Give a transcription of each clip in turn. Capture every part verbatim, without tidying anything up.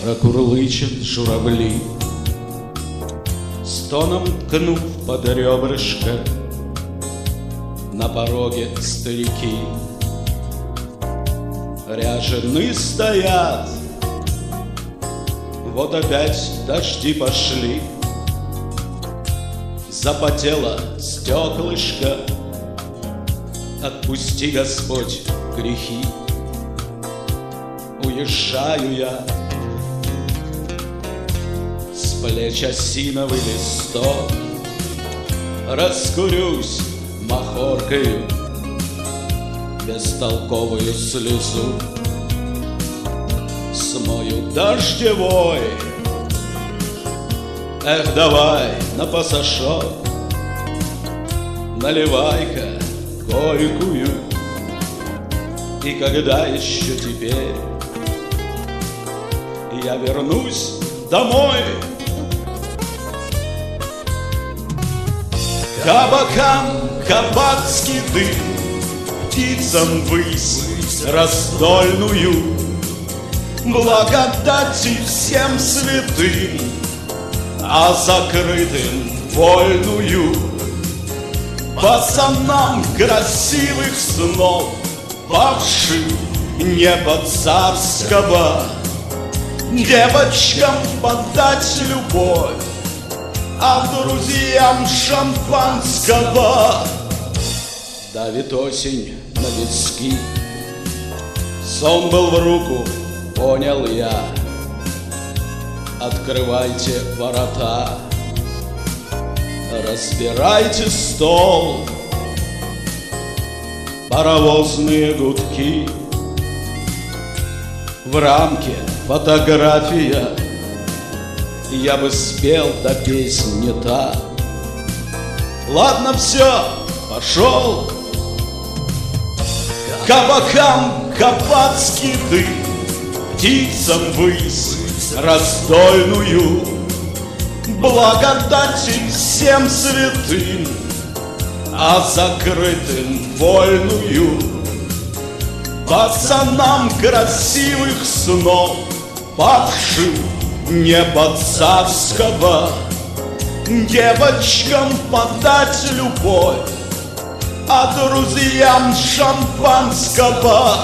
Прокурлычат журавли, стоном ткнув под ребрышко на пороге старики. Ряжены стоят, вот опять дожди пошли. Запотело стеклышко, отпусти, Господь, грехи. Уезжаю я, с плеч осиновый листок, раскурюсь махоркою, бестолковую слезу смою дождевой. Эх, давай на пасашок, наливай-ка горькую. И когда еще теперь я вернусь домой, кабакам кабацкий дым, птицам высь раздольную, благодати всем святым, а закрытым вольную. Пацанам красивых снов, павшим небо царского, девочкам подать любовь, а друзьям шампанского. Давит осень на виски, сон был в руку, понял я. Открывайте ворота, разбирайте стол, паровозные гудки, в рамке фотография. Я бы спел, да песнь не та. Ладно, все, пошел. Кабакам кабацкий дым, птицам высь раздольную, благодати всем святым, а закрытым вольную. Пацанам красивых снов, павшим небо царского, девочкам подать любовь, а друзьям шампанского.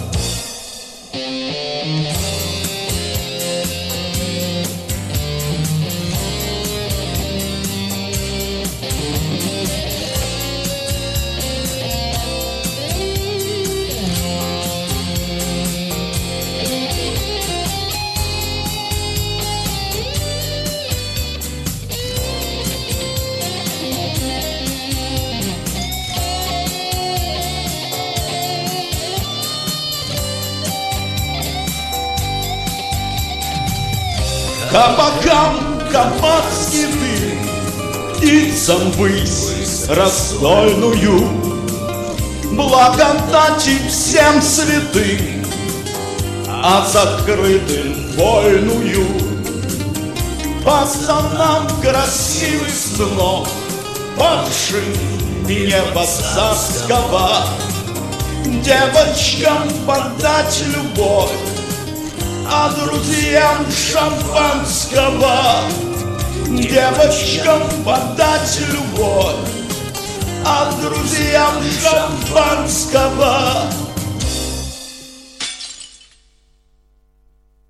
Кабакам кабацкий дым, птицам высь раздольную, благодати всем святым, а закрытым вольную. Пацанам красивых снов, павшим небо царского, девочкам подать любовь, а друзьям шампанского. Девочкам подать любовь, а друзьям шампанского.